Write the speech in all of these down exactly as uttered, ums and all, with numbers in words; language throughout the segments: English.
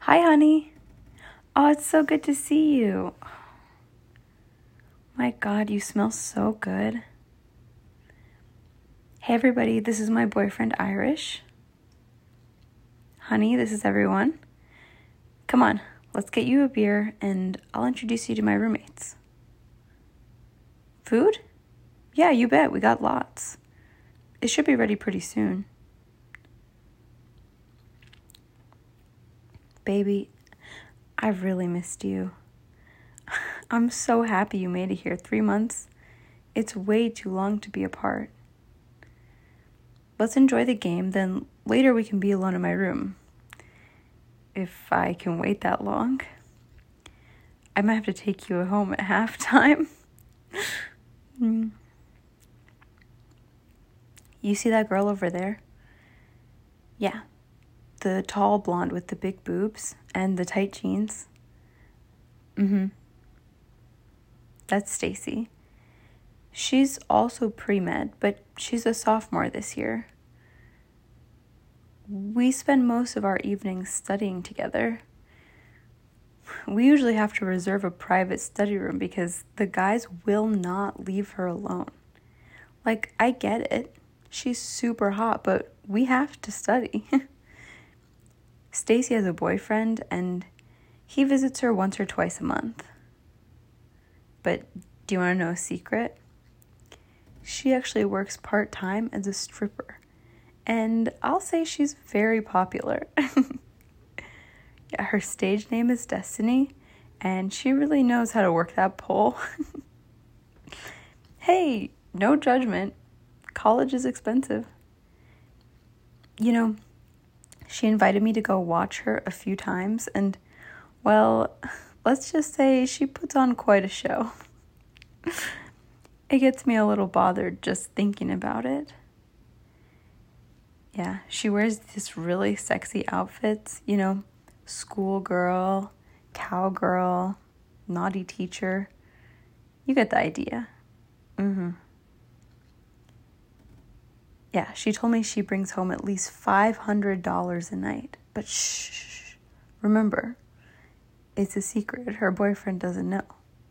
Hi, honey. Oh, it's so good to see you. My God, you smell so good. Hey, everybody, this is my boyfriend, Irish. Honey, this is everyone. Come on, let's get you a beer, and I'll introduce you to my roommates. Food? Yeah, you bet, we got lots. It should be ready pretty soon. Baby, I've really missed you. I'm so happy you made it here. Three months? It's way too long to be apart. Let's enjoy the game, then later we can be alone in my room. If I can wait that long. I might have to take you home at halftime. mm. You see that girl over there? Yeah. The tall blonde with the big boobs and the tight jeans. Mm-hmm. That's Stacy. She's also pre-med, but she's a sophomore this year. We spend most of our evenings studying together. We usually have to reserve a private study room because the guys will not leave her alone. Like, I get it. She's super hot, but we have to study. Stacy has a boyfriend, and he visits her once or twice a month. But do you want to know a secret? She actually works part-time as a stripper. And I'll say she's very popular. Yeah, her stage name is Destiny, and she really knows how to work that pole. Hey, no judgment. College is expensive. You know, she invited me to go watch her a few times, and, well, let's just say she puts on quite a show. It gets me a little bothered just thinking about it. Yeah, she wears these really sexy outfits, you know, schoolgirl, cowgirl, naughty teacher. You get the idea. Mm-hmm. Yeah, she told me she brings home at least five hundred dollars a night. But shh, remember, it's a secret. Her boyfriend doesn't know.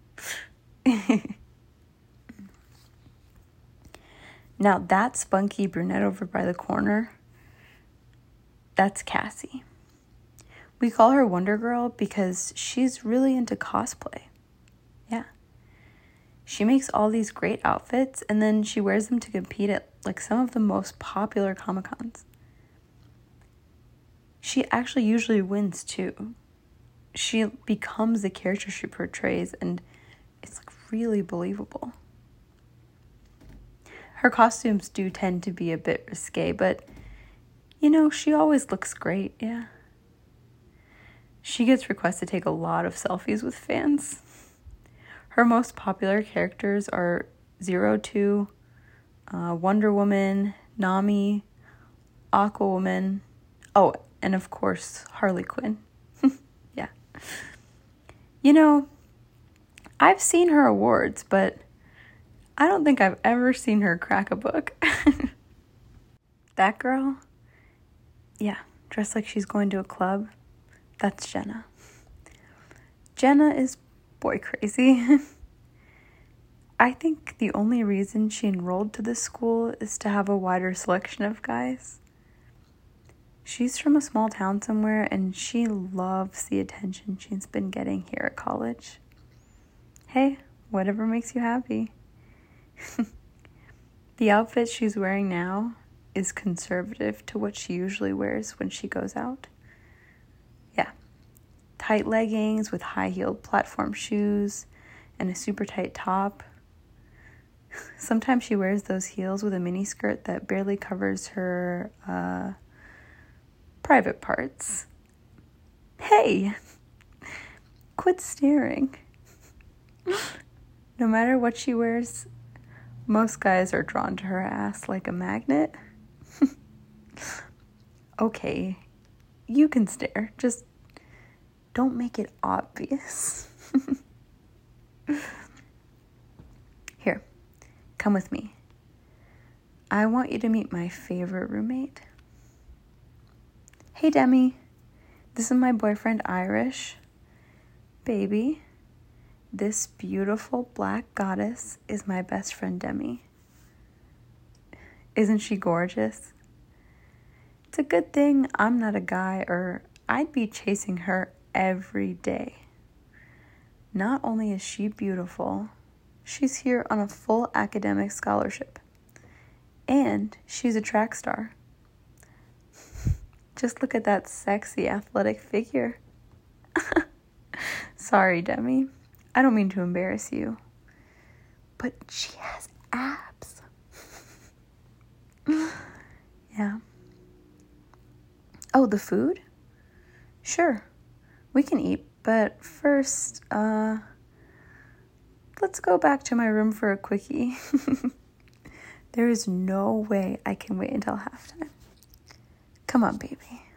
Now, that spunky brunette over by the corner, that's Cassie. We call her Wonder Girl because she's really into cosplay. Yeah. She makes all these great outfits, and then she wears them to compete at, like, some of the most popular Comic-Cons. She actually usually wins, too. She becomes the character she portrays, and it's, like, really believable. Her costumes do tend to be a bit risque, but, you know, she always looks great, yeah. She gets requests to take a lot of selfies with fans. Her most popular characters are Zero Two, uh, Wonder Woman, Nami, Aquawoman, oh, and of course, Harley Quinn. Yeah. You know, I've seen her awards, but I don't think I've ever seen her crack a book. That girl? Yeah, dressed like she's going to a club. That's Jenna. Jenna is boy crazy. I think the only reason she enrolled to this school is to have a wider selection of guys. She's from a small town somewhere, and she loves the attention she's been getting here at college. Hey, whatever makes you happy. The outfit she's wearing now is conservative to what she usually wears when she goes out. Yeah, tight leggings with high-heeled platform shoes and a super tight top. Sometimes she wears those heels with a mini skirt that barely covers her uh, private parts. Hey, quit staring. No matter what she wears, most guys are drawn to her ass like a magnet. Okay, you can stare. Just don't make it obvious. Here, come with me. I want you to meet my favorite roommate. Hey, Demi. This is my boyfriend, Irish. Baby, this beautiful black goddess is my best friend, Demi. Isn't she gorgeous? It's a good thing I'm not a guy, or I'd be chasing her every day. Not only is she beautiful, she's here on a full academic scholarship. And she's a track star. Just look at that sexy athletic figure. Sorry, Demi. I don't mean to embarrass you. But she has abs. Yeah. Oh, the food? Sure. We can eat, but first, uh, let's go back to my room for a quickie. There is no way I can wait until halftime. Come on, baby.